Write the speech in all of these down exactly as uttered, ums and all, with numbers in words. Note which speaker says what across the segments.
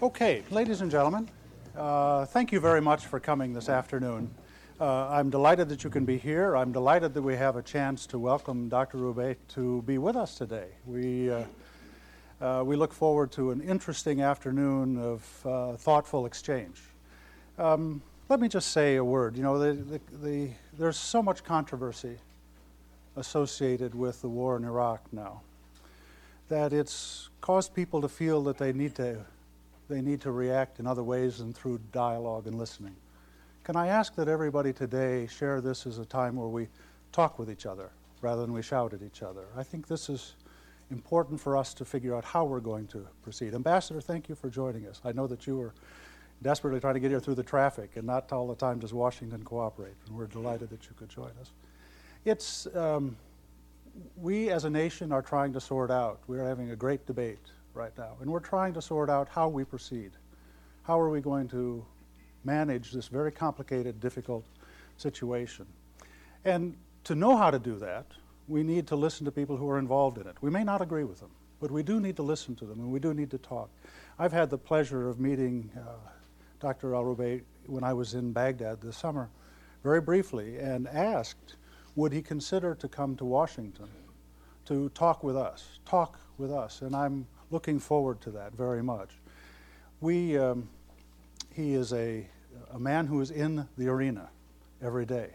Speaker 1: Okay, ladies and gentlemen, uh, thank you very much for coming this afternoon. Uh, I'm delighted that you can be here. I'm delighted that we have a chance to welcome Doctor Roubaix to be with us today. We, uh, uh, we look forward to an interesting afternoon of uh, thoughtful exchange. Um, let me just say a word. You know, the, the, the, there's so much controversy associated with the war in Iraq now that it's caused people to feel that they need to they need to react in other ways than through dialogue and listening. Can I ask that everybody today share this as a time where we talk with each other rather than we shout at each other? I think this is important for us to figure out how we're going to proceed. Ambassador, thank you for joining us. I know that you were desperately trying to get here through the traffic, and not all the time does Washington cooperate, and we're delighted that you could join us. It's, um, we as a nation are trying to sort out, we're having a great debate right now, and we're trying to sort out how we proceed. How are we going to manage this very complicated, difficult situation? And to know how to do that, we need to listen to people who are involved in it. We may not agree with them, but we do need to listen to them, and we do need to talk. I've had the pleasure of meeting uh, Doctor Al-Roubaix when I was in Baghdad this summer, very briefly, and asked, would he consider to come to Washington to talk with us, talk with us, and I'm looking forward to that very much. We, um, he is a, a man who is in the arena every day.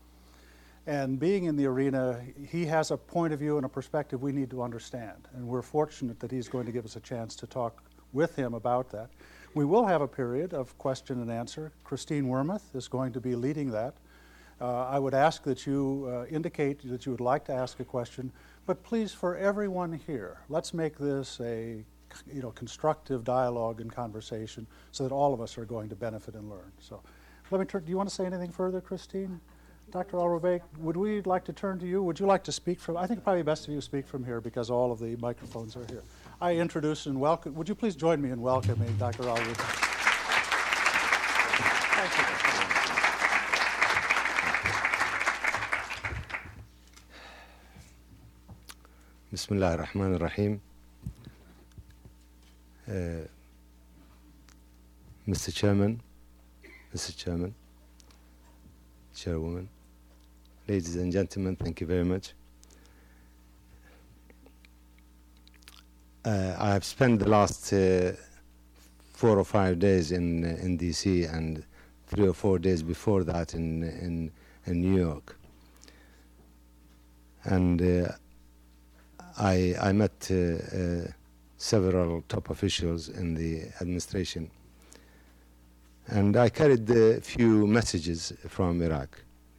Speaker 1: And being in the arena, he has a point of view and a perspective we need to understand. And we're fortunate that he's going to give us a chance to talk with him about that. We will have a period of question and answer. Christine Wormuth is going to be leading that. Uh, I would ask that you uh, indicate that you would like to ask a question, but please, for everyone here, let's make this a you know, constructive dialogue and conversation so that all of us are going to benefit and learn. So let me turn, do you want to say anything further, Christine? Doctor Al-Roubaix, would we like to turn to you? Would you like to speak from, I think it's probably best if you speak from here because all of the microphones are here. I introduce and welcome, would you please join me in welcoming Doctor Al-Roubaix? Thank you.
Speaker 2: Bismillah ar-Rahman ar-Rahim. Uh, Mister Chairman, Mister Chairman, Chairwoman, ladies and gentlemen, thank you very much. Uh, I have spent the last uh, four or five days in uh, in D C and three or four days before that in in, in New York, and uh, I I met uh, uh, several top officials in the administration, and I carried a few messages from Iraq.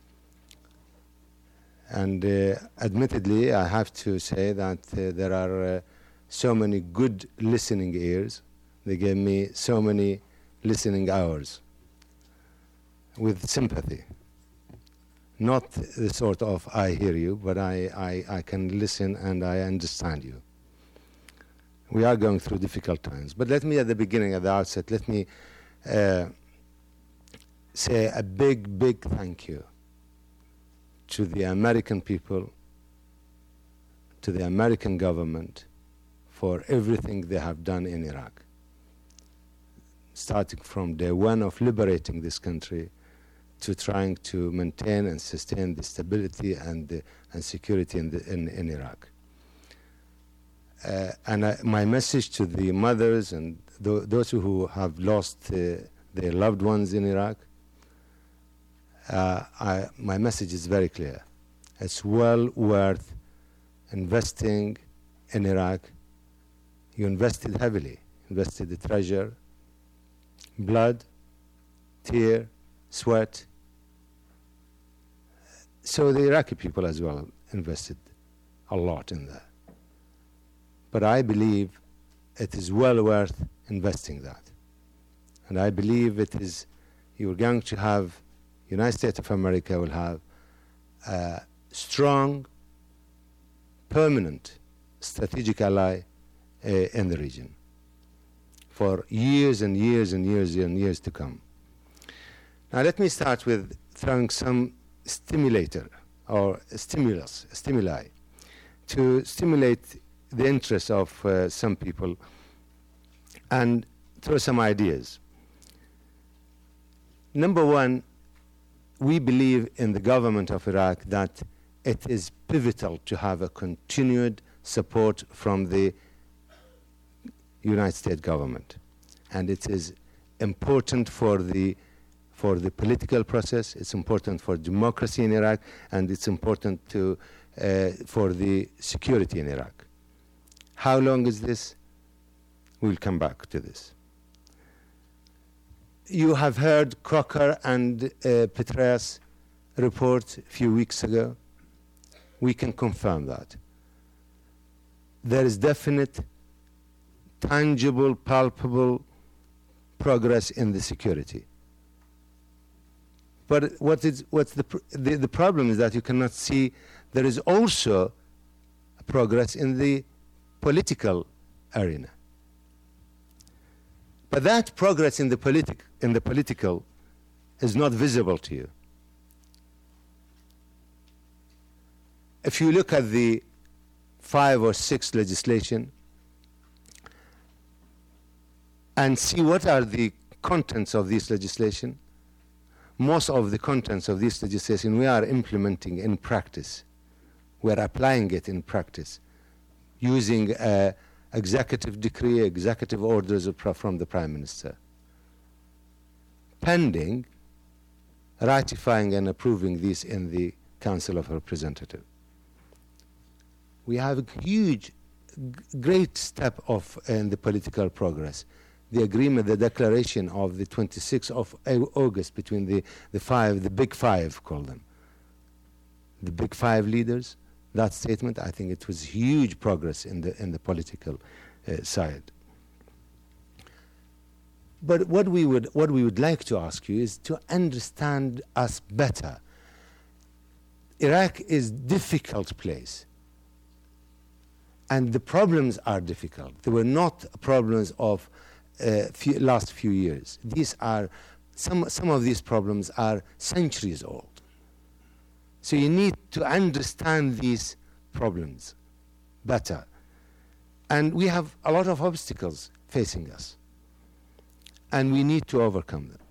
Speaker 2: And uh, admittedly, I have to say that uh, there are uh, so many good listening ears. They gave me so many listening hours with sympathy. Not the sort of I hear you, but I, I, I can listen and I understand you. We are going through difficult times. But let me at the beginning, at the outset, let me uh, say a big, big thank you to the American people, to the American government for everything they have done in Iraq. Starting from day one of liberating this country to trying to maintain and sustain the stability and, the, and security in, the, in, in Iraq. Uh, and I, my message to the mothers and th those who have lost uh, their loved ones in Iraq, uh, I, my message is very clear. It's well worth investing in Iraq. You invested heavily, invested the treasure, blood, tear, sweat. So the Iraqi people as well invested a lot in that. But I believe it is well worth investing that. And I believe it is, you're going to have, United States of America will have a strong, permanent, strategic ally uh, in the region for years and years and years and years to come. Now let me start with throwing some stimulator or stimulus, stimuli, to stimulate the interest of uh, some people and throw some ideas. Number one, we believe in the government of Iraq that it is pivotal to have a continued support from the United States government. And it is important for the, for the political process, it's important for democracy in Iraq, and it's important to, uh, for the security in Iraq. How long is this? We'll come back to this. You have heard Crocker and uh, Petraeus report a few weeks ago. We can confirm that. There is definite, tangible, palpable progress in the security. But what is, what's the, pr the, the problem is that you cannot see there is also progress in the political arena. But that progress in the, politic, in the political is not visible to you. If you look at the five or six legislation and see what are the contents of this legislation, most of the contents of this legislation we are implementing in practice. We're applying it in practice using uh, executive decree, executive orders from the Prime Minister, pending ratifying and approving this in the Council of Representatives. We have a huge, great step of in the political progress. The agreement, the declaration of the twenty-sixth of August between the, the five, the big five, call them, the big five leaders. That statement, I think it was huge progress in the, in the political uh, side. But what we, would, what we would like to ask you is to understand us better. Iraq is a difficult place. And the problems are difficult. They were not problems of uh, few, last few years. These are, some, some of these problems are centuries old. So you need to understand these problems better. And we have a lot of obstacles facing us. And we need to overcome them.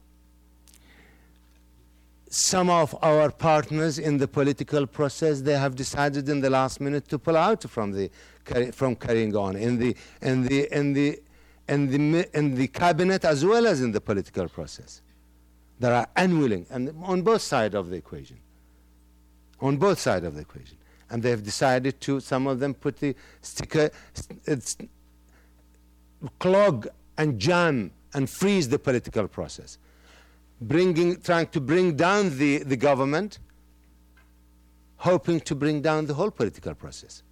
Speaker 2: Some of our partners in the political process, they have decided in the last minute to pull out from the from carrying on in the in the in the in the in the cabinet as well as in the political process. They are unwilling, and on both sides of the equation. On both sides of the equation, and they have decided to. Some of them put the sticker, it's clog and jam and freeze the political process, bringing, trying to bring down the, the government, hoping to bring down the whole political process.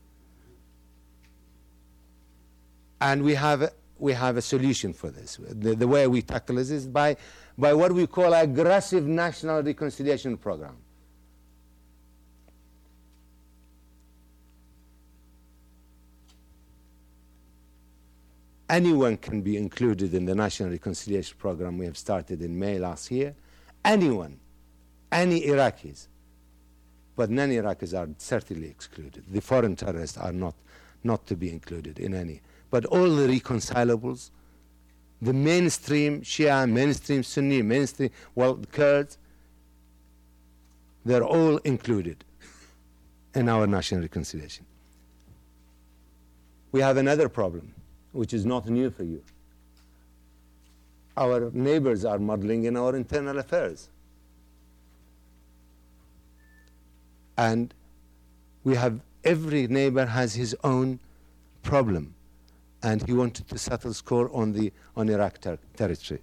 Speaker 2: And we have a, we have a solution for this. The, the way we tackle this is by, by what we call aggressive national reconciliation program. Anyone can be included in the National Reconciliation Program we have started in May last year. Anyone, any Iraqis, but non-Iraqis are certainly excluded. The foreign terrorists are not, not to be included in any. But all the reconcilables, the mainstream Shia, mainstream Sunni, mainstream, well, the Kurds, they're all included in our national reconciliation. We have another problem, which is not new for you. Our neighbors are muddling in our internal affairs. And we have, every neighbor has his own problem, and he wanted to settle score on the on Iraq ter territory.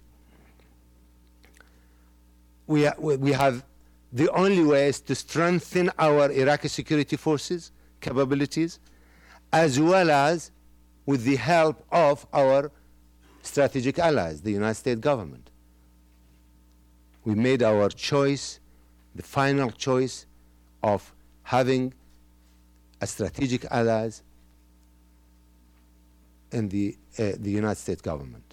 Speaker 2: We, ha we have, the only way is to strengthen our Iraqi security forces capabilities, as well as with the help of our strategic allies, the United States government. We made our choice, the final choice of having a strategic allies in the, uh, the United States government.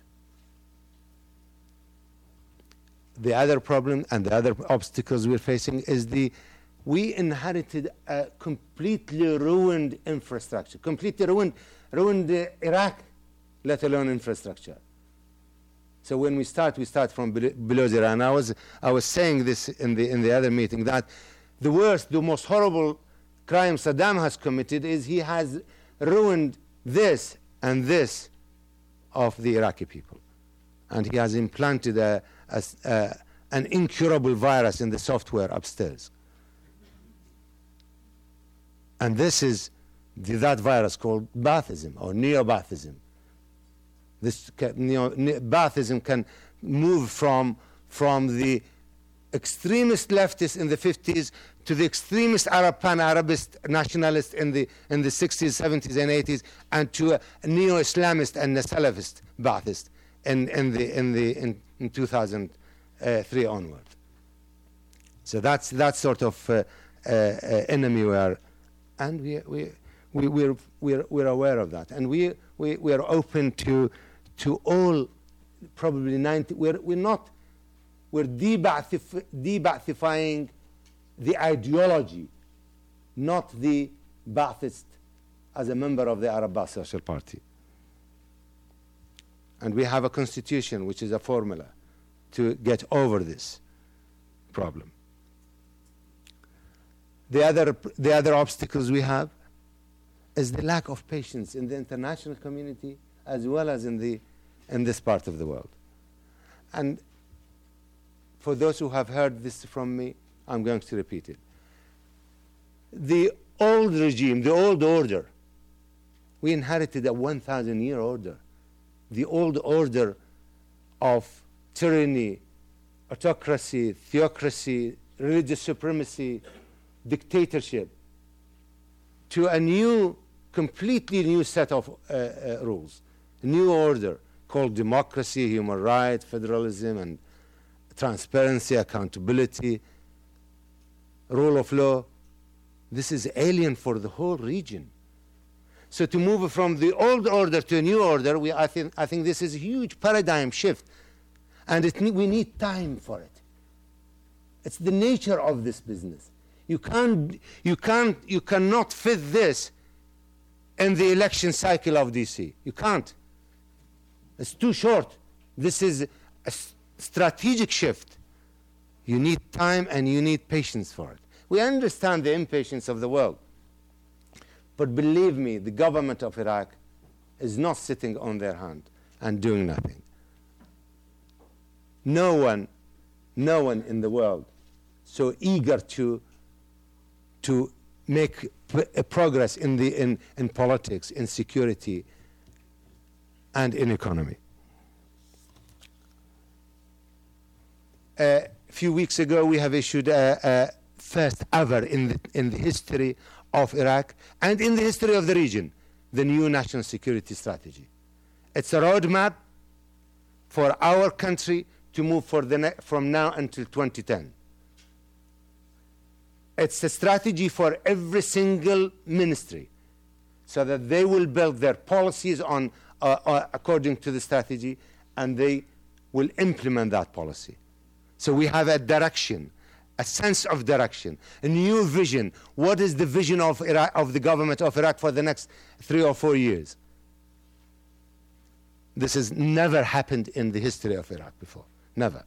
Speaker 2: The other problem and the other obstacles we're facing is the, we inherited a completely ruined infrastructure, completely ruined ruined uh, Iraq, let alone infrastructure. So when we start, we start from bel- below zero. And I was, I was saying this in the, in the other meeting, that the worst, the most horrible crime Saddam has committed is he has ruined this and this of the Iraqi people. And he has implanted a, a, a, an incurable virus in the software upstairs. And this is the, that virus called Baathism or Neo-Baathism. This ca- neo, ne- Baathism can move from, from the extremist leftists in the fifties to the extremist Arab pan-Arabist nationalists in the, in the sixties, seventies, and eighties, and to a neo-Islamist and a Salafist Baathist in, in, the, in, the, in, in two thousand three onward. So that's that sort of uh, uh, uh, enemy we are, and we, we, we, we're, we're, we're aware of that. And we, we, we're open to, to all, probably ninety, we're, we're not, we're deba'thif- deba'thifying the ideology, not the Ba'athist as a member of the Arab Ba'ath Social Party. And we have a constitution which is a formula to get over this problem. The other, the other obstacles we have is the lack of patience in the international community as well as in, the, in this part of the world. And for those who have heard this from me, I'm going to repeat it. The old regime, the old order, we inherited a one thousand year order. The old order of tyranny, autocracy, theocracy, religious supremacy, dictatorship, to a new, completely new set of uh, uh, rules, a new order called democracy, human rights, federalism, and transparency, accountability, rule of law. This is alien for the whole region. So to move from the old order to a new order, we, I, think, I think this is a huge paradigm shift. And it, we need time for it. It's the nature of this business. You can't, you can't, you cannot fit this in the election cycle of D C. You can't. It's too short. This is a s- strategic shift. You need time and you need patience for it. We understand the impatience of the world. But believe me, the government of Iraq is not sitting on their hand and doing nothing. No one, no one in the world so eager to, to make p- a progress in, the, in, in politics, in security, and in economy. A few weeks ago, we have issued a, a first ever in the, in the history of Iraq and in the history of the region, the new national security strategy. It's a roadmap for our country to move for the ne- from now until twenty ten. It's a strategy for every single ministry so that they will build their policies on, uh, uh, according to the strategy, and they will implement that policy. So we have a direction, a sense of direction, a new vision. What is the vision of Iraq, of the government of Iraq for the next three or four years? This has never happened in the history of Iraq before. Never.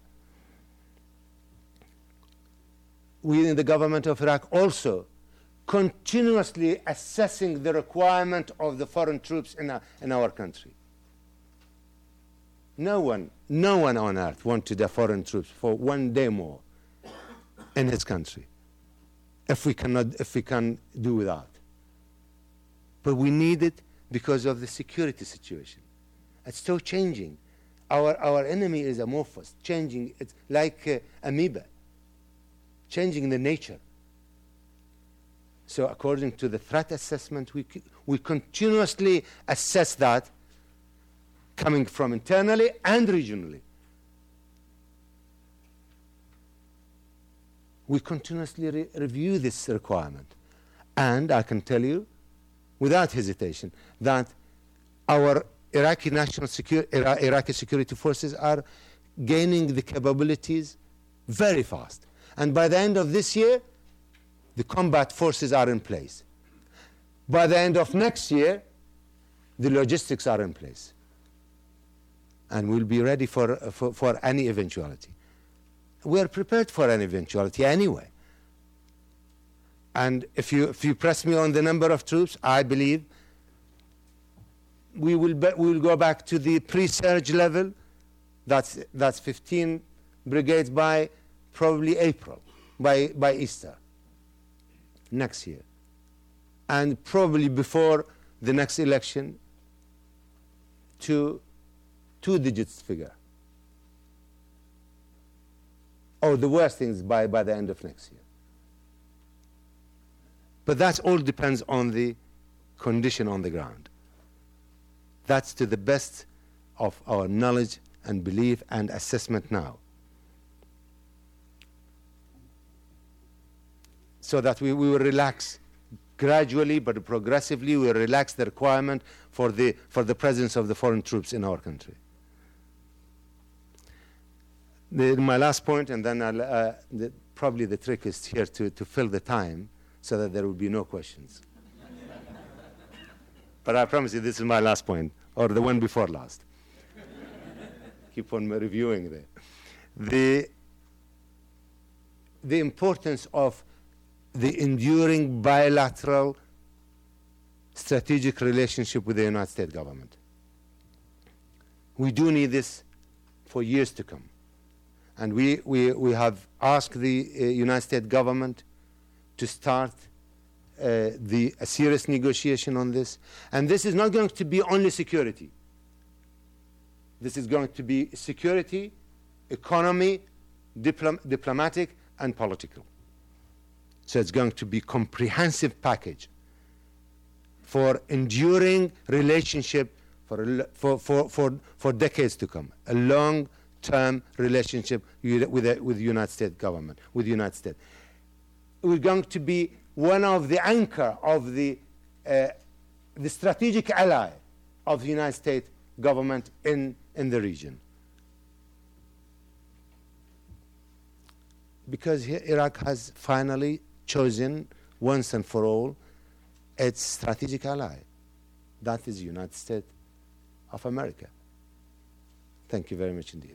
Speaker 2: We in the government of Iraq also continuously assessing the requirement of the foreign troops in our, in our country. No one, no one on earth wanted the foreign troops for one day more in his country, if we cannot, if we can do without. But we need it because of the security situation. It's so changing. Our our enemy is amorphous, changing. It's like uh, amoeba, changing the nature. So according to the threat assessment, we c- we continuously assess that, coming from internally and regionally. We continuously re- review this requirement. And I can tell you, without hesitation, that our Iraqi national security, Ira- Iraqi security forces are gaining the capabilities very fast. And by the end of this year, the combat forces are in place. By the end of next year, the logistics are in place. and we'll be ready for, for, for any eventuality. We are prepared for any eventuality anyway. And if you, if you press me on the number of troops, I believe we will, be, we will go back to the pre-surge level. That's, that's fifteen brigades by probably April, by, by Easter next year. And probably before the next election, to two digits figure. Or the worst things by, by the end of next year. But that all depends on the condition on the ground. That's to the best of our knowledge and belief and assessment now. So that we, we will relax gradually but progressively, we will relax the requirement for the, for the presence of the foreign troops in our country. The, my last point, and then I'll, uh, the, probably the trick is here to, to fill the time so that there will be no questions. But I promise you this is my last point, or the one before last. Keep on reviewing there. The, the importance of the enduring bilateral strategic relationship with the United States government. We do need this for years to come. And we, we, we have asked the uh, United States government to start uh, the, a serious negotiation on this. And this is not going to be only security. This is going to be security, economy, diplom diplomatic, and political. So it's going to be a comprehensive package for enduring relationship for, for, for, for, for decades to come, a long-term relationship with the, with the United States government, with the United States. We're going to be one of the anchor of the, uh, the strategic ally of the United States government in, in the region. Because here Iraq has finally chosen once and for all its strategic ally. That is the United States of America. Thank you very much indeed.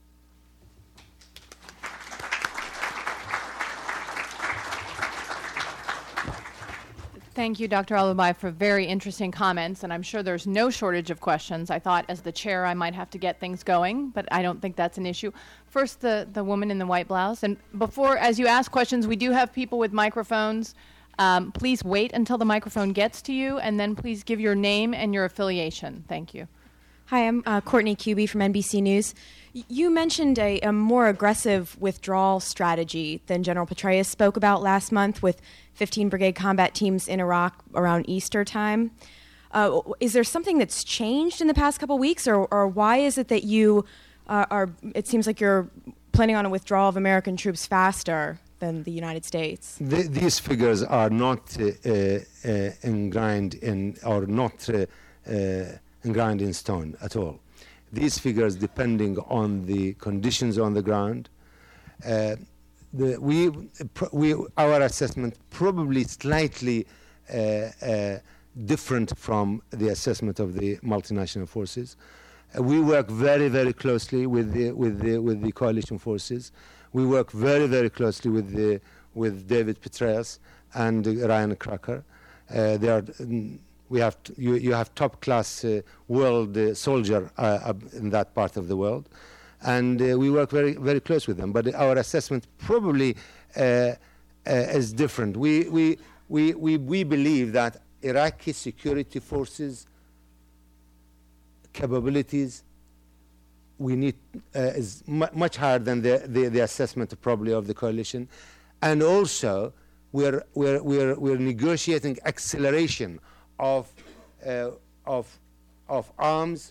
Speaker 3: Thank you, Doctor Al-Ubay, for very interesting comments, and I'm sure there's no shortage of questions. I thought as the chair I might have to get things going, but I don't think that's an issue. First, the, the woman in the white blouse. And before, as you ask questions, we do have people with microphones. Um, please wait until the microphone gets to you, and then please give your name and your affiliation. Thank you.
Speaker 4: Hi, I'm uh, Courtney Cuby from N B C News. Y you mentioned a, a more aggressive withdrawal strategy than General Petraeus spoke about last month with fifteen brigade combat teams in Iraq around Easter time. Uh, is there something that's changed in the past couple weeks, or, or why is it that you uh, are, it seems like you're planning on a withdrawal of American troops faster than the United States?
Speaker 2: The, these figures are not uh, uh, ingrained in, or not uh, uh, ingrained in stone at all. These figures, depending on the conditions on the ground, uh, the, we, we, our assessment probably slightly uh, uh, different from the assessment of the multinational forces. Uh, we work very, very closely with the, with the, with the coalition forces. We work very, very closely with, the, with David Petraeus and uh, Ryan Cracker. Uh, they are, mm, we have t you, you have top-class uh, world uh, soldier uh, in that part of the world. And uh, we work very, very close with them. But our assessment probably uh, uh, is different. We, we, we, we, we believe that Iraqi security forces capabilities we need uh, is mu much higher than the, the, the assessment probably of the coalition. And also, we're, we're, we're, we're negotiating acceleration of, uh, of, of arms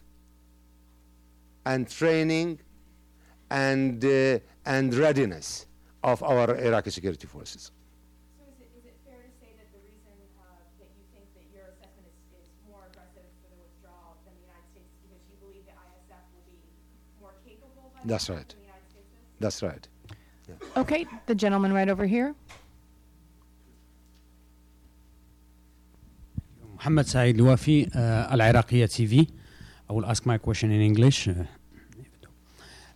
Speaker 2: and training and, uh, and readiness of our Iraqi security forces.
Speaker 4: So is it, is it fair to say that the reason uh, that you think that your assessment is, is more aggressive for the withdrawal than the United States is because you believe the I S F will be more capable by
Speaker 2: That's
Speaker 4: the
Speaker 2: right.
Speaker 4: than the United States is?
Speaker 2: That's right. Yeah.
Speaker 3: Okay, the gentleman right over here.
Speaker 5: Mohammed Saeed Louafi, uh, Al Iraqiyya T V. I will ask my question in English. Uh,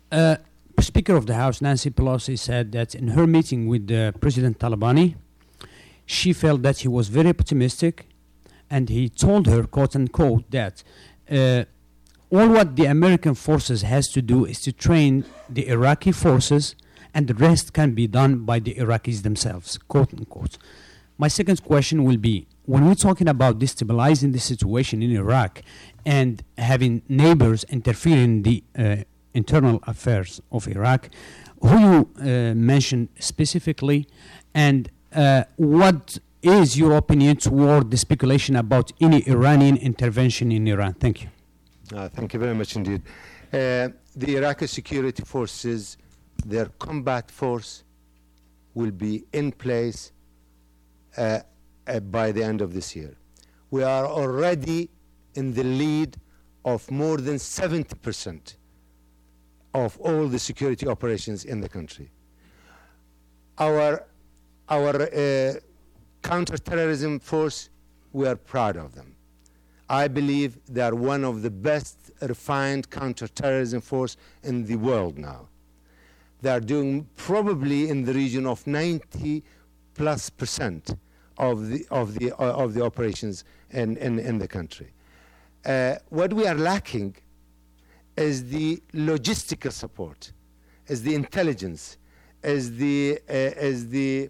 Speaker 5: Uh, Speaker of the House Nancy Pelosi said that in her meeting with uh, President Talabani, she felt that he was very optimistic, and he told her, quote unquote, that uh, all what the American forces has to do is to train the Iraqi forces, and the rest can be done by the Iraqis themselves, quote unquote. My second question will be, when we're talking about destabilizing the situation in Iraq and having neighbors interfere in the uh, internal affairs of Iraq, who you uh, mentioned specifically, and uh, what is your opinion toward the speculation about any Iranian intervention in Iran? Thank you.
Speaker 2: Uh, thank you very much indeed. Uh, the Iraqi security forces, their combat force will be in place uh, uh, by the end of this year. We are already in the lead of more than seventy percent of all the security operations in the country. Our, our uh, counterterrorism force, we are proud of them. I believe they are one of the best refined counterterrorism force in the world now. They are doing probably in the region of ninety plus percent of the of the uh, of the operations in in, in the country. Uh, what we are lacking is the logistical support, is the intelligence, is the uh, is the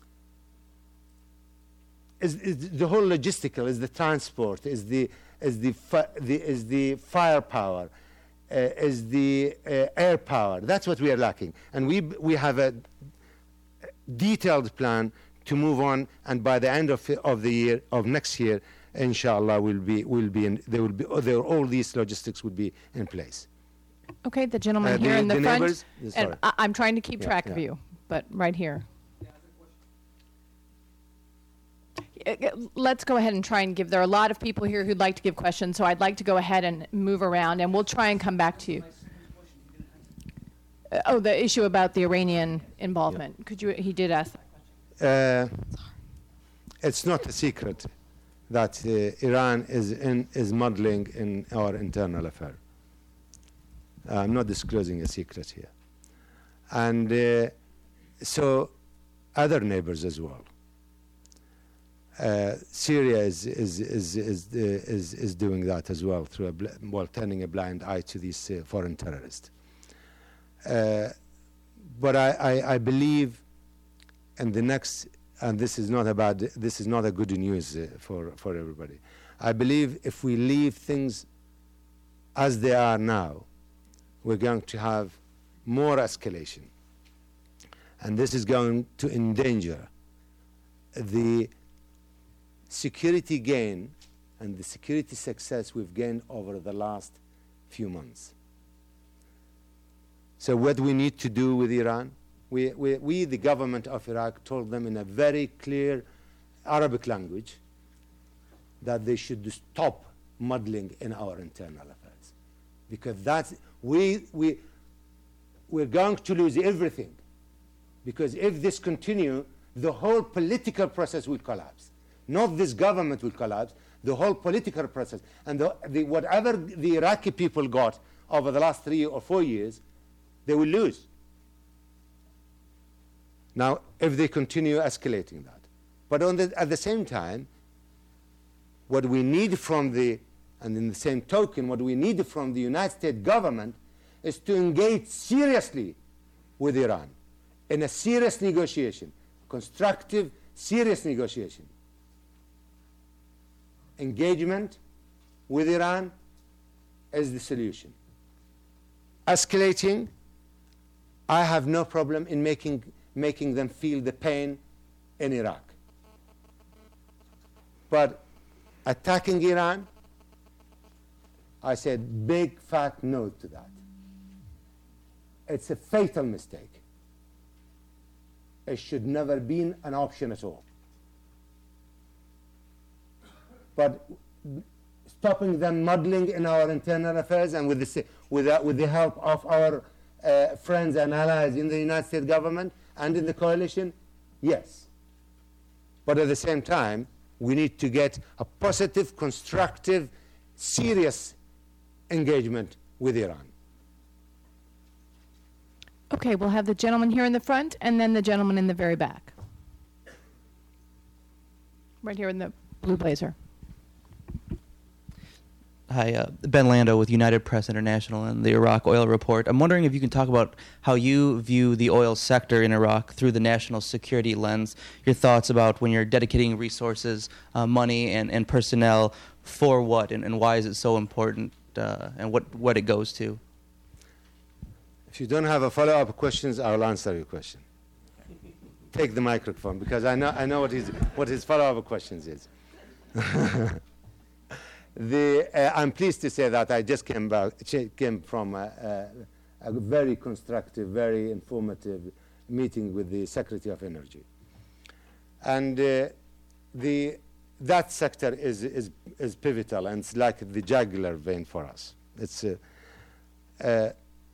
Speaker 2: Is, is the whole logistical, is the transport, is the is the, fi the is the firepower, uh, is the uh, air power. That's what we are lacking, and we we have a detailed plan to move on. And by the end of of the year of next year, inshallah, will be will be in, there will be there, all these logistics would be in place.
Speaker 3: Okay, the gentleman
Speaker 2: Uh,
Speaker 3: here
Speaker 2: the-
Speaker 3: in the,
Speaker 2: the
Speaker 3: front,
Speaker 2: neighbors? Sorry.
Speaker 3: and I, I'm trying to keep
Speaker 2: Yeah,
Speaker 3: track of
Speaker 2: yeah.
Speaker 3: you, but right here. Uh, uh, Let's go ahead and try and give, there are a lot of people here who'd like to give questions, so I'd like to go ahead and move around, and we'll try and come back to you. Uh, oh, the issue about the Iranian involvement. Could you, he did ask that question.
Speaker 2: Uh, it's not a secret that uh, Iran is in, is muddling in our internal affair. I'm not disclosing a secret here, and uh, so other neighbors as well. Uh, Syria is is is is, uh, is is doing that as well through a bl well turning a blind eye to these uh, foreign terrorists. Uh, but I, I I believe, in the next, and this is not about this is not a good news uh, for for everybody. I believe if we leave things as they are now, we're going to have more escalation, and this is going to endanger the security gain and the security success we've gained over the last few months. So what we need to do with Iran, we, we, we the government of Iraq, told them in a very clear Arabic language that they should stop muddling in our internal affairs, because that's, we, we, we're going to lose everything, because if this continue, the whole political process will collapse. Not this government will collapse, the whole political process. And the, the, whatever the Iraqi people got over the last three or four years, they will lose. Now, if they continue escalating that. But on the, at the same time, what we need from the, and in the same token, what we need from the United States government is to engage seriously with Iran in a serious negotiation, constructive, serious negotiation. Engagement with Iran is the solution. Escalating, I have no problem in making, making them feel the pain in Iraq. But attacking Iran, I said big fat no to that. It's a fatal mistake. It should never been an option at all. But stopping them muddling in our internal affairs, and with the, with the, with the help of our uh, friends and allies in the United States government and in the coalition, yes. But at the same time, we need to get a positive, constructive, serious engagement with Iran.
Speaker 3: Okay, we'll have the gentleman here in the front and then the gentleman in the very back. Right here in the blue blazer.
Speaker 6: Hi, uh, Ben Lando with United Press International and the Iraq Oil Report. I'm wondering if you can talk about how you view the oil sector in Iraq through the national security lens, your thoughts about when you're dedicating resources, uh, money, and, and personnel for what, and, and why is it so important, uh, and what, what it goes to.
Speaker 2: If you don't have a follow-up questions, I'll answer your question. Take the microphone, because I know, I know what his, what his follow-up questions is. The, uh, I'm pleased to say that I just came back, came from a, a, a very constructive, very informative meeting with the Secretary of Energy, and uh, the that sector is, is is pivotal, and it's like the jugular vein for us. It's uh, uh,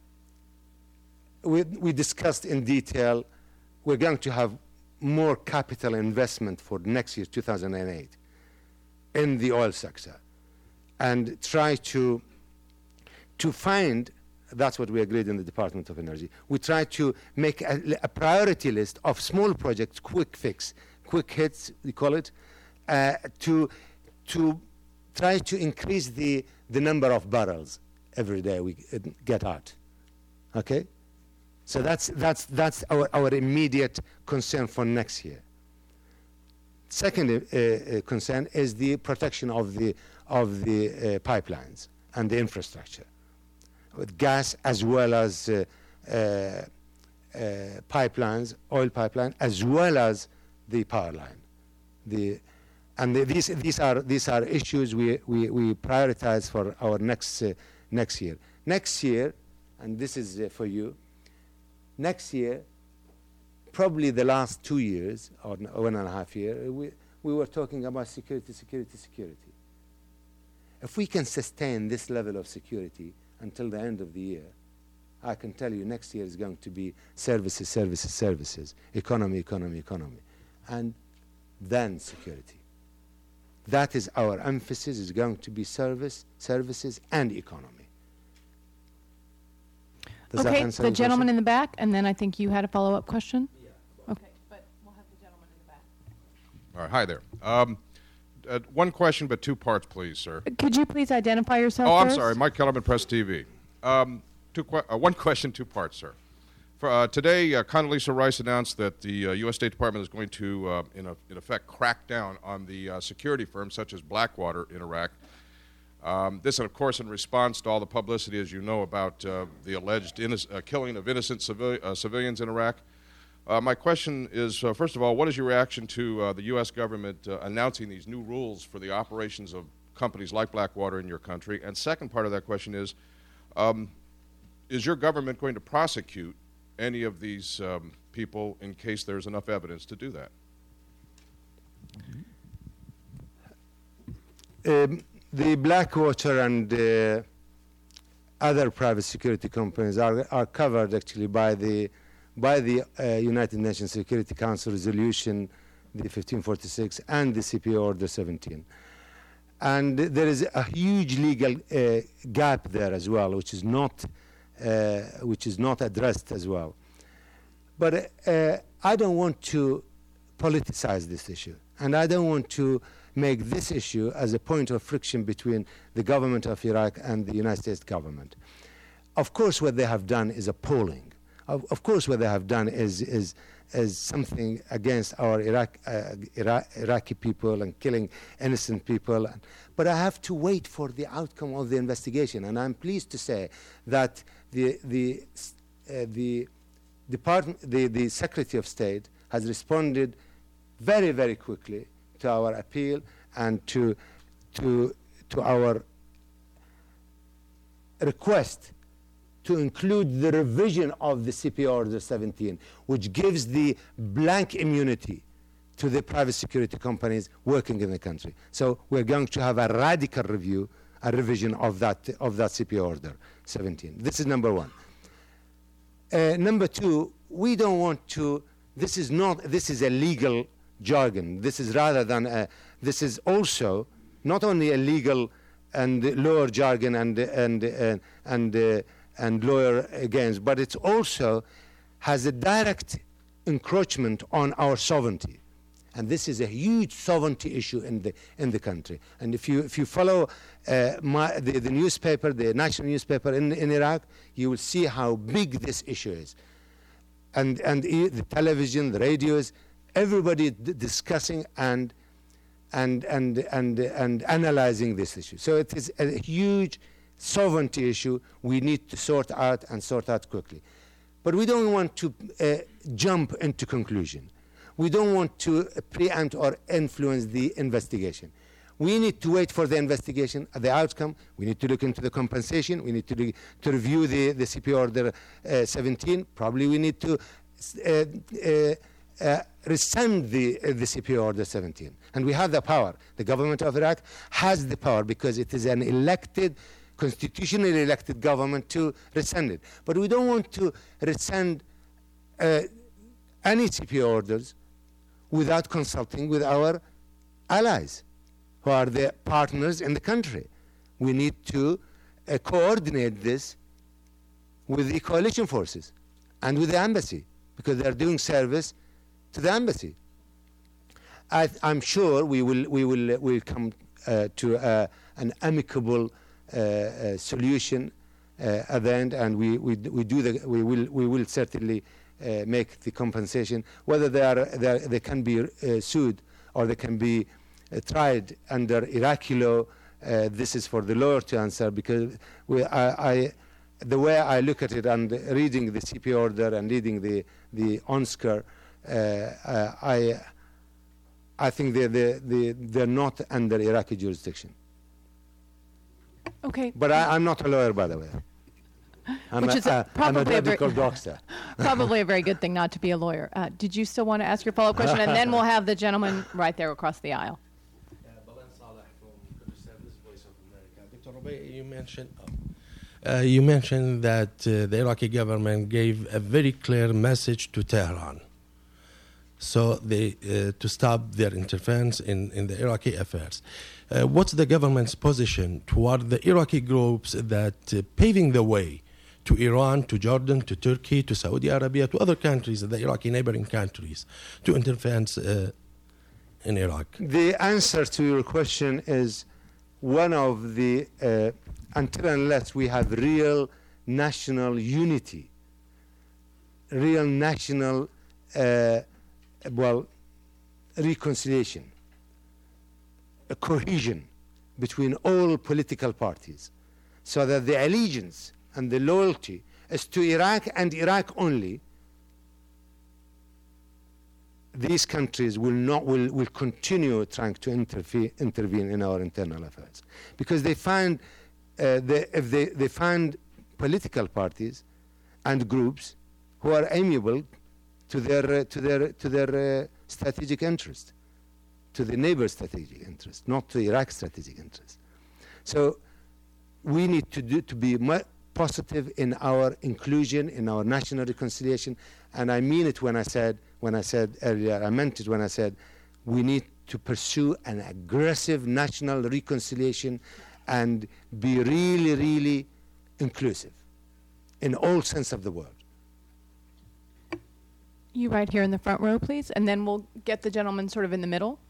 Speaker 2: we we discussed in detail. We're going to have more capital investment for next year, two thousand eight, in the oil sector, and try to to find, that's what we agreed in the Department of Energy, we try to make a, a priority list of small projects, quick fix, quick hits, we call it, uh, to to try to increase the, the number of barrels every day we uh, get out, okay? So that's, that's, that's our, our immediate concern for next year. Second uh, uh, concern is the protection of the of the uh, pipelines and the infrastructure, with gas as well as uh, uh, uh, pipelines, oil pipeline, as well as the power line. The and the, these these are these are issues we we, we prioritize for our next uh, next year. Next year, and this is uh, for you. Next year, probably the last two years or one and a half year, we we were talking about security, security, security. If we can sustain this level of security until the end of the year, I can tell you next year is going to be services, services, services, economy, economy, economy, and then security. That is our emphasis, is going to be service, services, and economy. Does that
Speaker 3: Okay,
Speaker 2: answer
Speaker 3: the
Speaker 2: your
Speaker 3: gentleman
Speaker 2: question?
Speaker 3: in the back, and then I think you had a follow-up question? Yeah. Okay, but we'll have the gentleman in the back.
Speaker 7: All right, hi there. Um, uh, one question, but two parts, please, sir.
Speaker 3: Could you please identify yourself
Speaker 7: Oh, I'm
Speaker 3: first?
Speaker 7: sorry, Mike Kellerman, Press T V. Um, two que- uh, one question, two parts, sir. For, uh, today, uh, Condoleezza Rice announced that the uh, U S State Department is going to, uh, in, a, in effect, crack down on the uh, security firms such as Blackwater in Iraq. Um, this, of course, in response to all the publicity, as you know, about uh, the alleged inno- uh, killing of innocent civili- uh, civilians in Iraq. Uh, my question is, uh, first of all, what is your reaction to uh, the U S government uh, announcing these new rules for the operations of companies like Blackwater in your country? And second part of that question is, um, is your government going to prosecute any of these um, people in case there's enough evidence to do that?
Speaker 2: Um, the Blackwater and uh, other private security companies are, are covered actually by the by the uh, United Nations Security Council resolution, the fifteen forty-six, and the C P O Order seventeen. And there is a huge legal uh, gap there as well, which is not uh, which is not addressed as well. But uh, I don't want to politicize this issue, and I don't want to make this issue as a point of friction between the government of Iraq and the United States government. Of course, what they have done is appalling. Of, of course, what they have done is is is something against our Iraq, uh, Iraq, Iraqi people and killing innocent people. But I have to wait for the outcome of the investigation, and I'm pleased to say that the the uh, the department, the the Secretary of State has responded very very quickly to our appeal and to to to our request to include the revision of the C P O Order seventeen, which gives the blank immunity to the private security companies working in the country. So we're going to have a radical review, a revision of that of that C P O Order seventeen. This is number one. Uh, number two, we don't want to. This is not. This is a legal jargon. This is rather than a, this is also not only a legal and lawyer jargon and and and and, uh, and lawyer against, but it's also has a direct encroachment on our sovereignty. And this is a huge sovereignty issue in the in the country. And if you if you follow uh, my, the, the newspaper, the national newspaper in, in Iraq, you will see how big this issue is. And and e- the television, the radios, everybody d- discussing and and and and and analyzing this issue. So it is a huge sovereignty issue we need to sort out and sort out quickly. But we don't want to uh, jump into conclusion. We don't want to preempt or influence the investigation. We need to wait for the investigation, uh, the outcome. We need to look into the compensation. We need to, do, to review the, the C P Order uh, seventeen. Probably we need to uh, uh, uh, rescind the, uh, the C P Order seventeen. And we have the power. The government of Iraq has the power because it is an elected, constitutionally elected government to rescind it. But we don't want to rescind uh, any C P orders without consulting with our allies, who are the partners in the country. We need to uh, coordinate this with the coalition forces and with the embassy, because they are doing service to the embassy. I th- I'm sure we will we will uh, will come uh, to uh, an amicable uh, uh, solution uh, at the end, and we we we do the we will we will certainly uh, make the compensation. Whether they are they, are, they can be uh, sued or they can be uh, tried under Iraqi law, uh, this is for the lawyer to answer, because we I. I the way I look at it, and reading the C P order and reading the the ONSCR, uh, uh, I I think they they they they're not under Iraqi jurisdiction.
Speaker 3: Okay.
Speaker 2: But I, I'm not a lawyer, by the way. I'm
Speaker 3: Which
Speaker 2: a,
Speaker 3: is a-
Speaker 2: uh, I'm a
Speaker 3: probably a very-
Speaker 2: medical doctor.
Speaker 3: Probably a very good thing not to be a lawyer. Uh, did you still want to ask your follow-up question? And then we'll have the gentleman right there across the aisle.
Speaker 8: Uh, Balan Saleh from Kudus Service, Voice of America. Doctor Robey, you mentioned uh, you mentioned that uh, the Iraqi government gave a very clear message to Tehran, so they uh, to stop their interference in, in the Iraqi affairs. Uh, what's the government's position toward the Iraqi groups that uh, paving the way to Iran, to Jordan, to Turkey, to Saudi Arabia, to other countries, the Iraqi neighboring countries, to interfere uh, in Iraq?
Speaker 2: The answer to your question is one of the, uh, until and unless we have real national unity, real national, uh, well, reconciliation, a cohesion between all political parties, so that the allegiance and the loyalty is to Iraq and Iraq only, these countries will not will, will continue trying to interfere, intervene in our internal affairs, because they find uh, they, if they, they find political parties and groups who are amiable to their uh, to their to their uh, strategic interest, to the neighbor's strategic interest, not to Iraq's strategic interest. So we need to do to be mu- positive in our inclusion, in our national reconciliation, and I mean it when I said when I said earlier, I meant it when I said we need to pursue an aggressive national reconciliation and be really, really inclusive in all sense of the word.
Speaker 3: You right here in the front row, please, and then we'll get the gentleman sort of in the middle.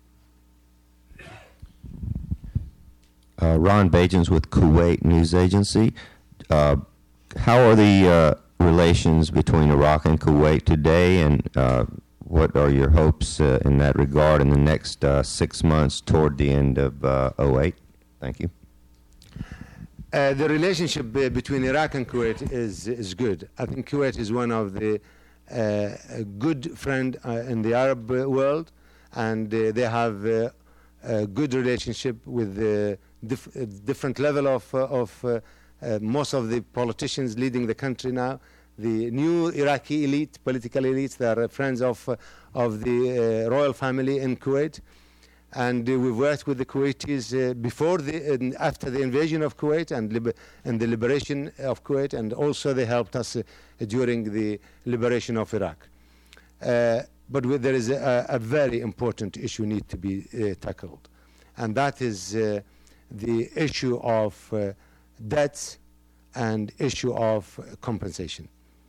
Speaker 9: Uh, Ron Bajans with Kuwait News Agency. Uh, how are the uh, relations between Iraq and Kuwait today, and uh, what are your hopes uh, in that regard in the next uh, six months toward the end of uh, oh eight? Thank you.
Speaker 2: Uh, the relationship uh, between Iraq and Kuwait is is good. I think Kuwait is one of the uh, a good friend uh, in the Arab uh, world, and uh, they have uh, a good relationship with the dif- uh, different level of uh, of uh, uh, most of the politicians leading the country now. The new Iraqi elite, political elites, they are friends of uh, of the uh, royal family in Kuwait. And uh, we've worked with the Kuwaitis uh, before the and after the invasion of Kuwait and, liber- and the liberation of Kuwait, and also they helped us uh, during the liberation of Iraq. Uh, but w- there is a, a very important issue need to be uh, tackled, and that is uh, the issue of uh, debts and issue of uh, compensation.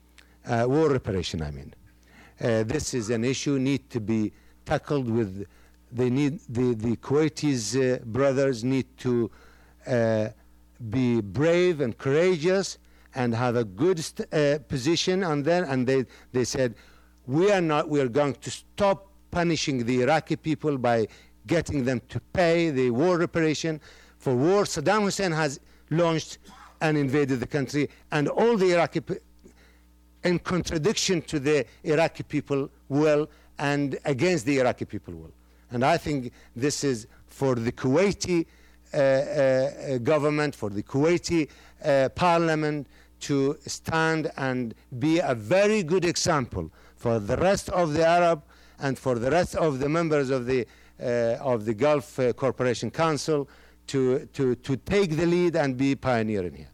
Speaker 2: uh, war reparation, I mean. Uh, this is an issue need to be tackled with, they need, the, the Kuwaitis uh, brothers need to uh, be brave and courageous and have a good st- uh, position on there, and they, they said, we are not, we are going to stop punishing the Iraqi people by getting them to pay the war reparation. For war, Saddam Hussein has launched and invaded the country, and all the Iraqi, pe- in contradiction to the Iraqi people will, and against the Iraqi people will. And I think this is for the Kuwaiti uh, uh, government, for the Kuwaiti uh, parliament to stand and be a very good example for the rest of the Arab and for the rest of the members of the uh, of the Gulf uh, Cooperation Council to, to, to take the lead and be pioneering here.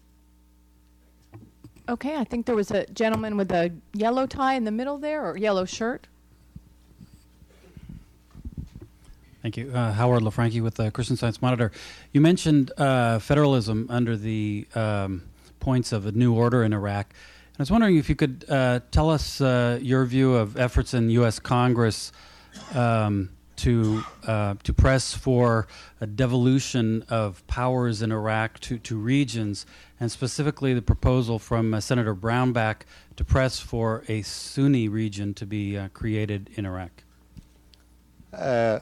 Speaker 3: Okay, I think there was a gentleman with a yellow tie in the middle there, or yellow shirt.
Speaker 10: Thank you. Uh, Howard LaFranchi with the Christian Science Monitor. You mentioned uh, federalism under the um, points of a new order in Iraq. And I was wondering if you could uh, tell us uh, your view of efforts in U S Congress um, to uh, to press for a devolution of powers in Iraq to, to regions, and specifically the proposal from uh, Senator Brownback to press for a Sunni region to be uh, created in Iraq.
Speaker 2: Uh,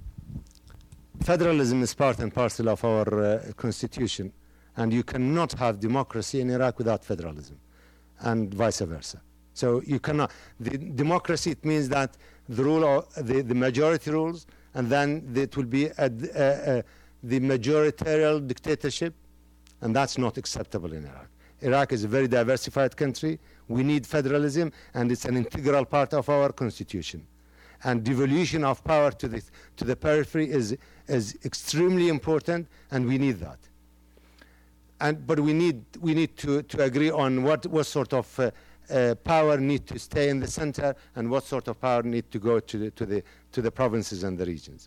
Speaker 2: federalism is part and parcel of our uh, constitution, and you cannot have democracy in Iraq without federalism, and vice versa. So you cannot. The democracy, it means that the rule of the, the majority rules, and then it will be a, a, a, the majoritarian dictatorship, and that's not acceptable in Iraq. Iraq is a very diversified country. We need federalism, and it's an integral part of our constitution. And devolution of power to the to the periphery is is extremely important, and we need that. And but we need we need to, to agree on what what sort of uh, uh, power need to stay in the center, and what sort of power need to go to the to the to the provinces and the regions.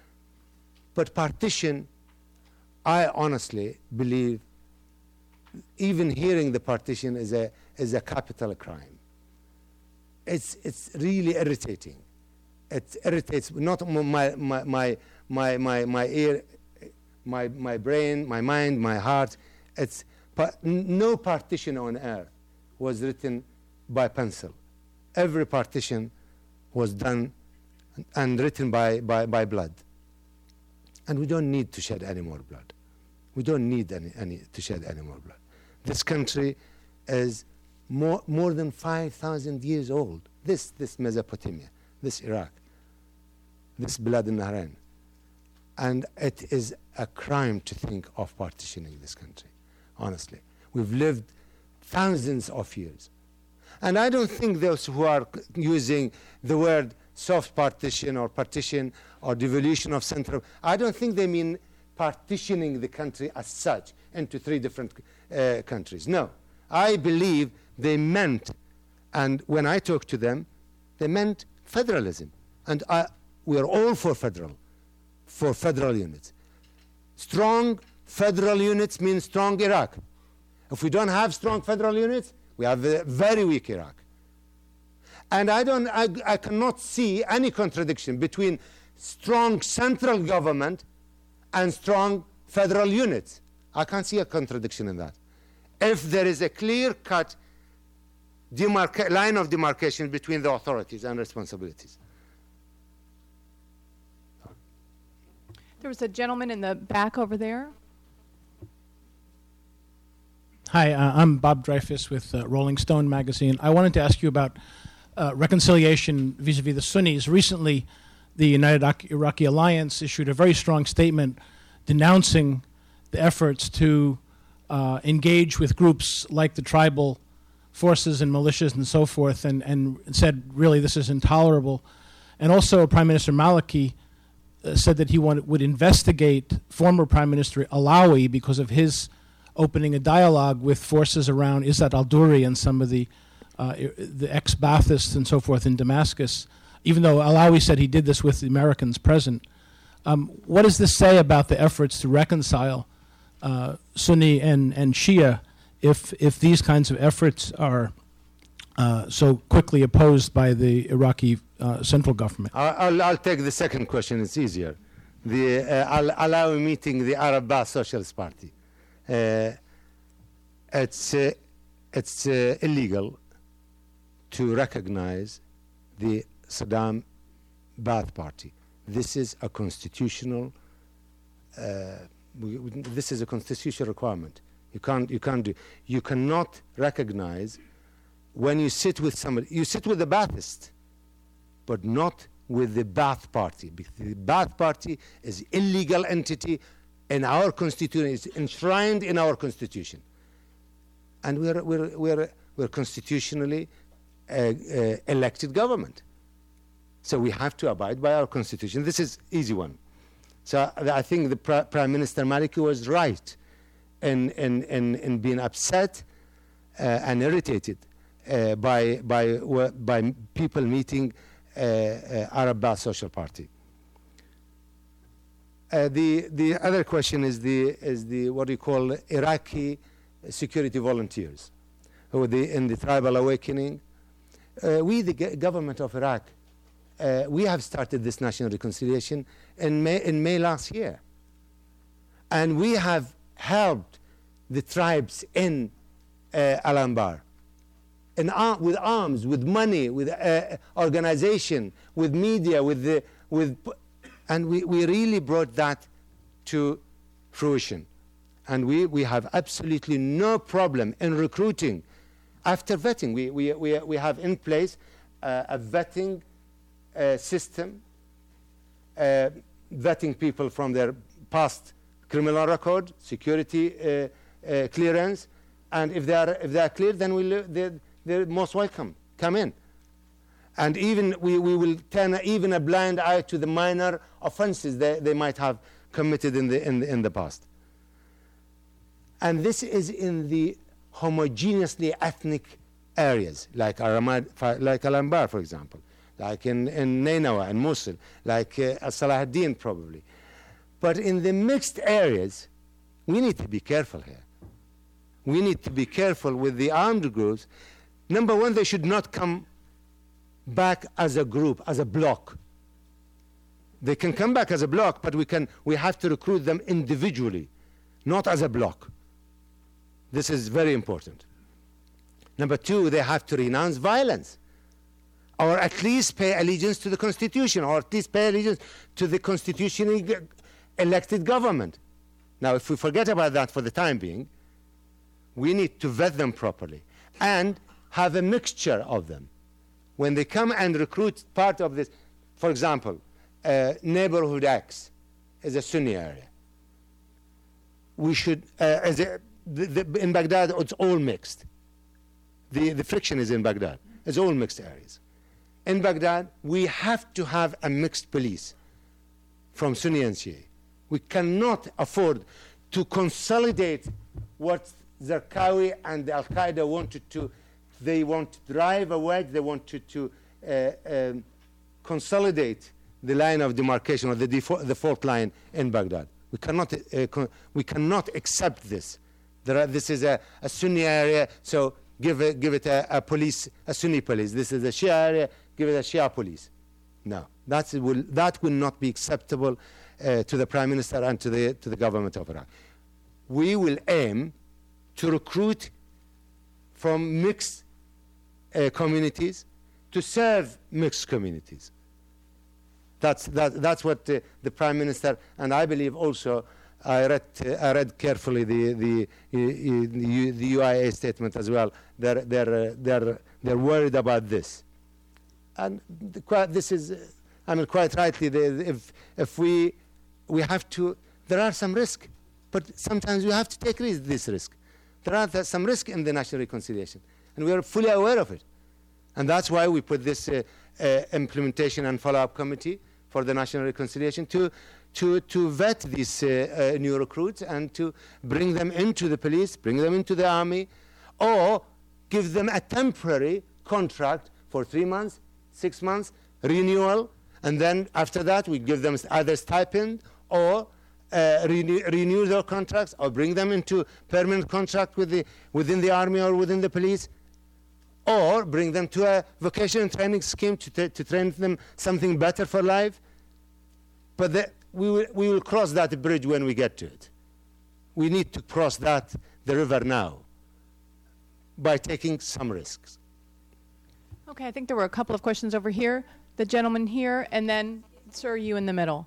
Speaker 2: But partition, I honestly believe, even hearing the partition is a is a capital crime. It's it's really irritating. It irritates not my my my my my, my ear, my my brain, my mind, my heart. It's pa- no partition on earth was written by pencil. Every partition was done and written by, by, by blood. And we don't need to shed any more blood. We don't need any, any to shed any more blood. This country is more more than five thousand years old. This this Mesopotamia, this Iraq, this Bilad al-Nahrain. And it is a crime to think of partitioning this country, honestly. We've lived thousands of years. And I don't think those who are using the word soft partition or partition or devolution of central, I don't think they mean partitioning the country as such into three different uh, countries. No, I believe they meant, and when I talked to them, they meant federalism. And I, we are all for federal, for federal units. Strong federal units mean strong Iraq. If we don't have strong federal units, we have a very weak Iraq. And I don't, I, I cannot see any contradiction between strong central government and strong federal units. I can't see a contradiction in that. If there is a clear-cut demarca- line of demarcation between the authorities and responsibilities.
Speaker 3: There was a gentleman in the back over there.
Speaker 11: Hi, uh, I'm Bob Dreyfus with uh, Rolling Stone magazine. I wanted to ask you about uh, reconciliation vis-a-vis the Sunnis. Recently, the United Iraqi Alliance issued a very strong statement denouncing the efforts to uh, engage with groups like the tribal forces and militias and so forth, and, and said, really, this is intolerable. And also, Prime Minister Maliki uh, said that he wanted, would investigate former Prime Minister Alawi because of his opening a dialogue with forces around Izzat al-Duri and some of the uh, the ex-Baathists and so forth in Damascus, even though Alawi said he did this with the Americans present. Um, what does this say about the efforts to reconcile uh, Sunni and, and Shia if if these kinds of efforts are uh, so quickly opposed by the Iraqi uh, central government?
Speaker 2: I'll, I'll take the second question. It's easier. The, uh, I'll allow meeting the Arab Ba'ath Socialist Party. Uh, it's uh, it's uh, illegal to recognize the Saddam Ba'ath Party. This is a constitutional. Uh, we, we, this is a constitutional requirement. You can't. You can't do. You cannot recognize when you sit with somebody. You sit with the Ba'athist, but not with the Ba'ath Party. Because the Ba'ath Party is illegal entity in our constitution. It's enshrined in our constitution, and we're we're we're we're constitutionally uh, uh, elected government. So we have to abide by our constitution. This is easy one. So I think the Pri Prime Minister Maliki was right in in in, in being upset uh, and irritated uh, by by by people meeting uh, uh, Arab Ba'ath Social Party. Uh, the the other question is the is the what do you call Iraqi security volunteers, who the in the tribal awakening. Uh, we the government of Iraq. Uh, we have started this national reconciliation in May, in May last year. And we have helped the tribes in uh, Al-Anbar in ar with arms, with money, with uh, organization, with media, with the, with, and we, we really brought that to fruition. And we, we have absolutely no problem in recruiting. After vetting, we, we, we, we have in place uh, a vetting Uh, system, uh, vetting people from their past criminal record, security uh, uh, clearance, and if they are if they are cleared, then we'll, they're, they're most welcome. Come in, and even we, we will turn a, even a blind eye to the minor offenses they, they might have committed in the in the, in the past. And this is in the homogeneously ethnic areas, like Aramad, like Al-Anbar, for example. Like in, in Nainawa and Mosul, like uh, Salahuddin probably. But in the mixed areas, we need to be careful here. We need to be careful with the armed groups. Number one, they should not come back as a group, as a block. They can come back as a block, but we, can, we have to recruit them individually, not as a block. This is very important. Number two, they have to renounce violence, or at least pay allegiance to the Constitution, or at least pay allegiance to the constitutionally elected government. Now, if we forget about that for the time being, we need to vet them properly and have a mixture of them. When they come and recruit part of this, for example, uh, neighborhood X is a Sunni area. We should, uh, as a, the, the, in Baghdad, it's all mixed. The, the friction is in Baghdad. It's all mixed areas. In Baghdad, we have to have a mixed police from Sunni and Shia. We cannot afford to consolidate what Zarqawi and Al-Qaeda wanted to. They want to drive a wedge. They wanted to uh, um, consolidate the line of demarcation, or the, default, the fault line in Baghdad. We cannot, uh, con we cannot accept this. There are, this is a, a Sunni area, so give it, give it a, a police, a Sunni police. This is a Shia area, give it a Shia police. No, that's, it will, that will not be acceptable uh, to the Prime Minister and to the, to the government of Iraq. We will aim to recruit from mixed uh, communities to serve mixed communities. That's, that, that's what uh, the Prime Minister, and I believe also, I read, uh, I read carefully the, the, uh, the, the U I A statement as well. They're, they're, uh, they're, they're worried about this. And the, quite, this is, uh, I mean, quite rightly, the, if, if we, we have to, there are some risk, but sometimes we have to take this risk. There are th some risk in the national reconciliation, and we are fully aware of it. And that's why we put this uh, uh, implementation and follow-up committee for the national reconciliation to, to, to vet these uh, uh, new recruits and to bring them into the police, bring them into the army, or give them a temporary contract for three months, six months, renewal, and then after that we give them either stipend or uh, renew, renew their contracts, or bring them into permanent contract with the, within the army or within the police. or bring them to a vocational training scheme to, t- to train them something better for life. But the, we, will, we will cross that bridge when we get to it. We need to cross that, the river now, by taking some risks.
Speaker 3: Okay, I think there were a couple of questions over here. The gentleman here, and then, sir, you in the middle.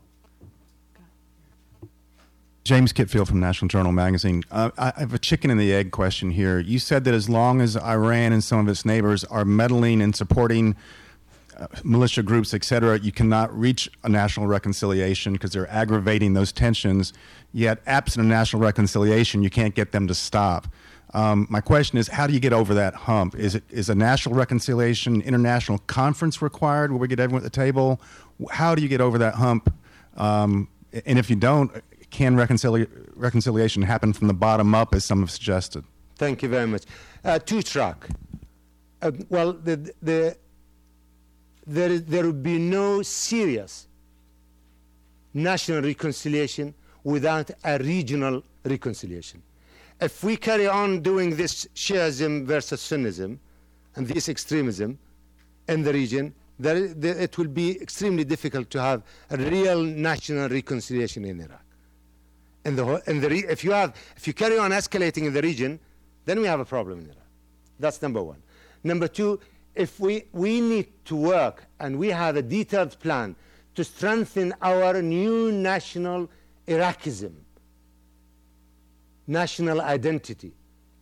Speaker 12: James Kitfield from National Journal Magazine. Uh, I have a chicken and the egg question here. You said that as long as Iran and some of its neighbors are meddling and supporting uh, militia groups, et cetera, you cannot reach a national reconciliation because they're aggravating those tensions. Yet, absent a national reconciliation, you can't get them to stop. Um, my question is, how do you get over that hump? Is it is a national reconciliation international conference required where we get everyone at the table? How do you get over that hump? Um, and if you don't, can reconcili- reconciliation happen from the bottom up, as some have suggested?
Speaker 2: Thank you very much. Uh, two track. Uh, well, the, the, there, is, there will be no serious national reconciliation without a regional reconciliation. If we carry on doing this Shiism versus Sunnism and this extremism in the region, there, there, it will be extremely difficult to have a real national reconciliation in Iraq. In the, in the re- if you have, if you carry on escalating in the region, then we have a problem in Iraq. That's number one. Number two, if we, we need to work, and we have a detailed plan to strengthen our new national Iraqism, national identity.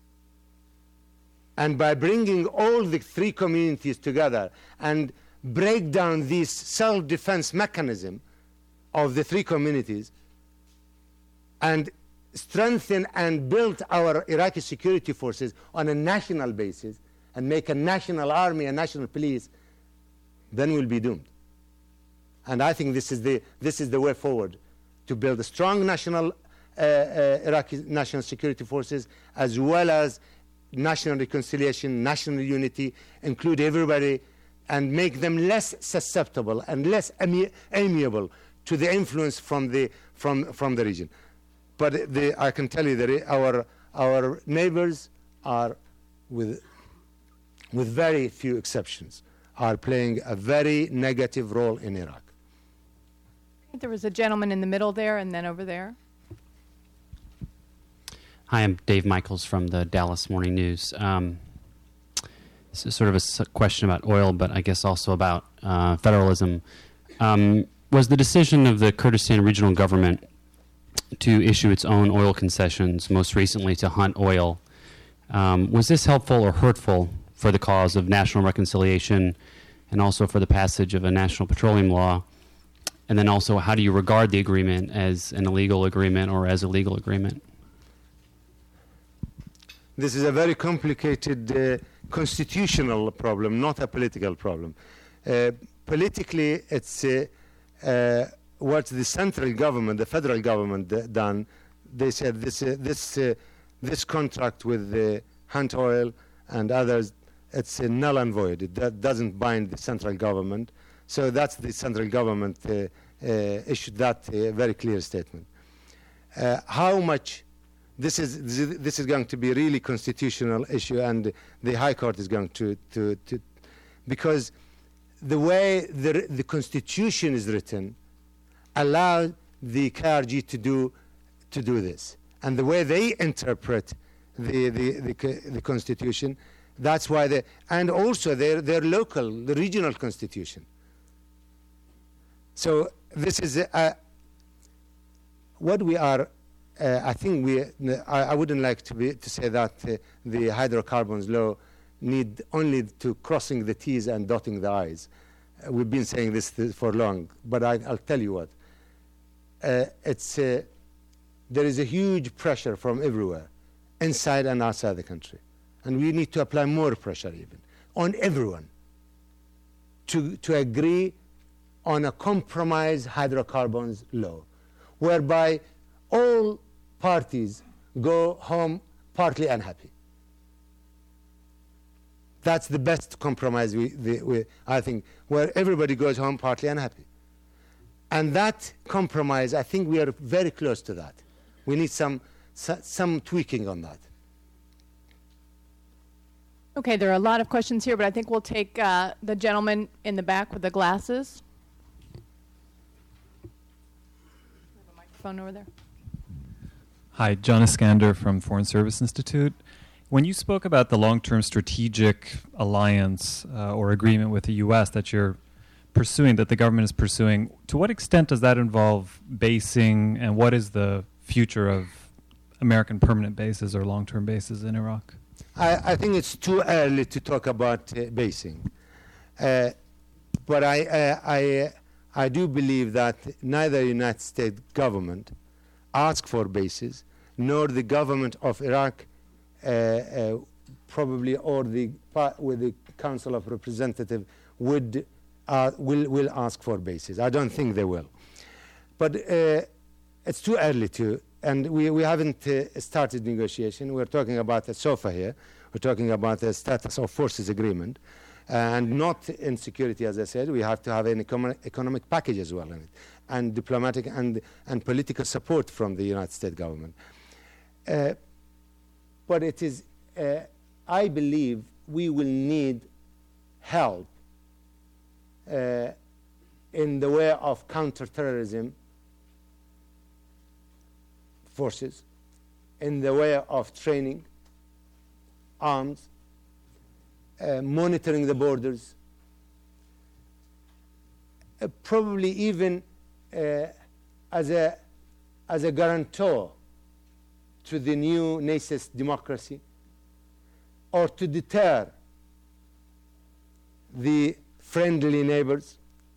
Speaker 2: And by bringing all the three communities together and break down this self-defense mechanism of the three communities, and strengthen and build our Iraqi security forces on a national basis and make a national army, a national police, then we'll be doomed. And I think this is the, this is the way forward, to build a strong national uh, uh, Iraqi national security forces, as well as national reconciliation, national unity, include everybody, and make them less susceptible and less ami- amiable to the influence from the, from, from the region. But the, I can tell you that our, our neighbors are, with, with very few exceptions, are playing a very negative role in Iraq.
Speaker 3: There was a gentleman in the middle there, and then over there.
Speaker 13: Hi, I'm Dave Michaels from the Dallas Morning News. Um, this is sort of a s- question about oil, but I guess also about uh, federalism. Um, was the decision of the Kurdistan Regional Government to issue its own oil concessions, most recently to Hunt Oil, um, was this helpful or hurtful for the cause of national reconciliation and also for the passage of a national petroleum law? And then also, how do you regard the agreement, as an illegal agreement or as a legal agreement?
Speaker 2: This is a very complicated uh, constitutional problem, not a political problem. Uh, politically, it's uh, uh, what the central government, the federal government, uh, done. They said this uh, this uh, this contract with uh, Hunt Oil and others, it's uh, null and void. It that doesn't bind the central government. So that's the central government uh, uh, issued that uh, very clear statement. Uh, how much? This is this is this is going to be a really constitutional issue, and the High Court is going to to, to because the way the the Constitution is written allow the K R G to do to do this, and the way they interpret the the the, the Constitution, that's why they, and also their their local, the regional constitution. So this is a, what we are. Uh, I think we. I, I wouldn't like to be to say that uh, the hydrocarbons law need only to crossing the T's and dotting the I's. Uh, we've been saying this th- for long, but I, I'll tell you what. Uh, it's uh, there is a huge pressure from everywhere, inside and outside the country, and we need to apply more pressure even on everyone to to agree on a compromise hydrocarbons law, whereby all parties go home partly unhappy. That's the best compromise we, the, we, I think, where everybody goes home partly unhappy. And that compromise, I think we are very close to that. We need some some tweaking on that.
Speaker 3: Okay, there are a lot of questions here, but I think we'll take uh, the gentleman in the back with the glasses. A microphone over there.
Speaker 14: Hi, John Iskander from Foreign Service Institute. When you spoke about the long-term strategic alliance uh, or agreement with the U S that you're pursuing, that the government is pursuing, to what extent does that involve basing, and what is the future of American permanent bases or long-term bases in Iraq?
Speaker 2: I, I think it's too early to talk about uh, basing. Uh, but I, uh, I, uh, I do believe that neither United States government asked for bases, nor the government of Iraq uh, uh, probably, or the with the Council of Representatives would uh, will will ask for bases. I don't think they will. But uh, it's too early to. And we, we haven't uh, started negotiation. We're talking about a SOFA here. We're talking about a status of forces agreement. Uh, and not in security, as I said. We have to have an econo economic package as well in it. And diplomatic and, and political support from the United States government. Uh, but it is, uh, I believe we will need help uh, in the way of counterterrorism forces, in the way of training, arms, uh, monitoring the borders, uh, probably even uh, as a as a guarantor to the new nascent democracy, or to deter the friendly neighbors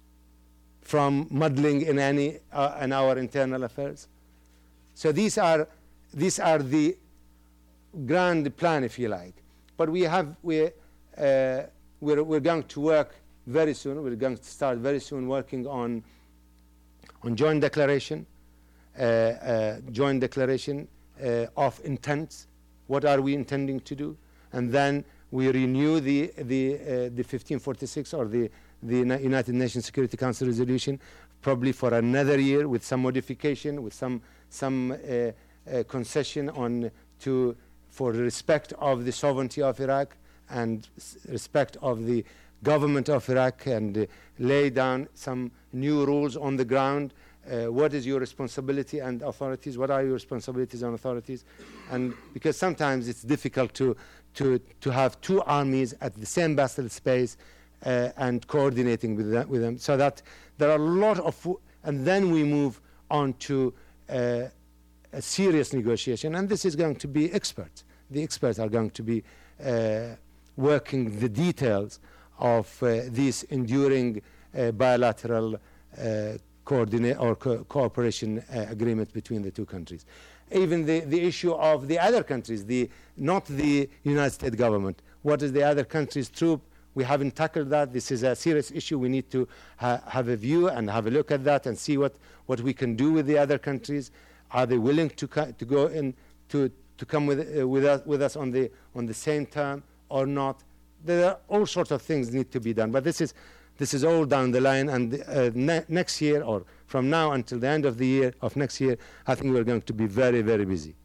Speaker 2: from meddling in any uh, in our internal affairs. So these are these are the grand plan, if you like. But we have we uh, we're we're going to work very soon. We're going to start very soon working on on joint declaration, uh, uh, joint declaration uh, of intents. What are we intending to do? And then we renew the the uh, the fifteen forty-six or the the United Nations Security Council resolution, probably for another year with some modification, with some some uh, uh, concession on to for respect of the sovereignty of Iraq and respect of the government of Iraq, and uh, lay down some new rules on the ground. Uh, what is your responsibility and authorities? What are your responsibilities and authorities? And because sometimes it's difficult to to to have two armies at the same battle space uh, and coordinating with them, with them. So that there are a lot of, w and then we move on to uh, a serious negotiation. And this is going to be experts. The experts are going to be uh, working the details of uh, this enduring uh, bilateral uh, coordinate or co cooperation uh, agreement between the two countries. Even the, the issue of the other countries, the, not the United States government. What is the other country's troop? We haven't tackled that. This is a serious issue. We need to ha have a view and have a look at that and see what, what we can do with the other countries. Are they willing to, co to go in to, to come with, uh, with, us, with us on the, on the same term or not? There are all sorts of things need to be done. But this is, this is all down the line. And uh, ne next year, or from now until the end of the year, of next year, I think we're going to be very, very busy.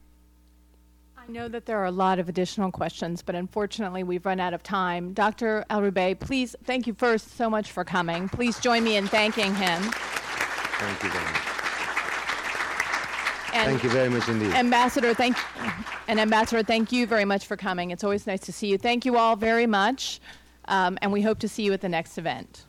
Speaker 3: I know that there are a lot of additional questions, but unfortunately we've run out of time. Doctor Al-Rubaii, please, thank you first so much for coming. Please join me in thanking him.
Speaker 2: Thank you very much.
Speaker 3: And
Speaker 2: thank you very much indeed.
Speaker 3: Ambassador, thank and Ambassador, thank you very much for coming. It's always nice to see you. Thank you all very much, um, and we hope to see you at the next event.